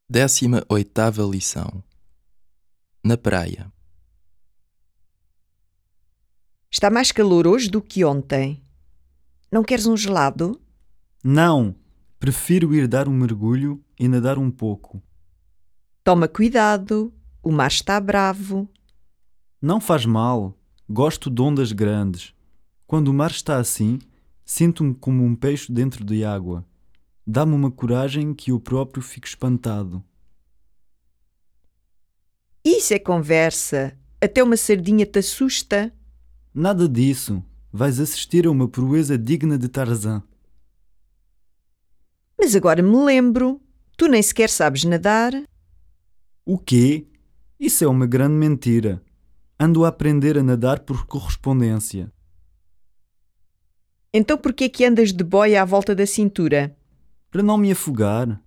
18ª lição. Na praia. Está mais calor hoje do que ontem. Não queres um gelado? Não, prefiro ir dar um mergulho e nadar um pouco. Toma cuidado, o mar está bravo. Não faz mal, gosto de ondas grandes. Quando o mar está assim, sinto-me como um peixe dentro de água. Dá-me uma coragem que eu próprio fico espantado. Isso é conversa. Até uma sardinha te assusta. Nada disso, vais assistir a uma proeza digna de Tarzan. Mas agora me lembro, tu nem sequer sabes nadar. O quê? Isso é uma grande mentira. Ando a aprender a nadar por correspondência. Então por que é que andas de boia à volta da cintura? Para não me afogar.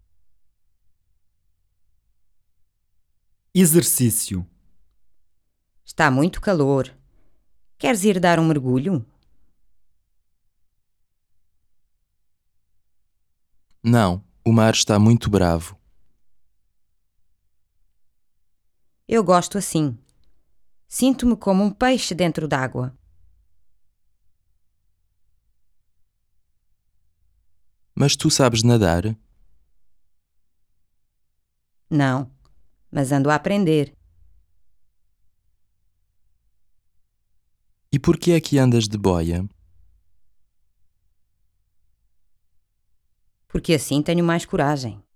Exercício. Está muito calor. Queres ir dar um mergulho? Não, o mar está muito bravo. Eu gosto assim. Sinto-me como um peixe dentro d'água. Mas tu sabes nadar? Não, mas ando a aprender. E por que é que andas de boia? Porque assim tenho mais coragem.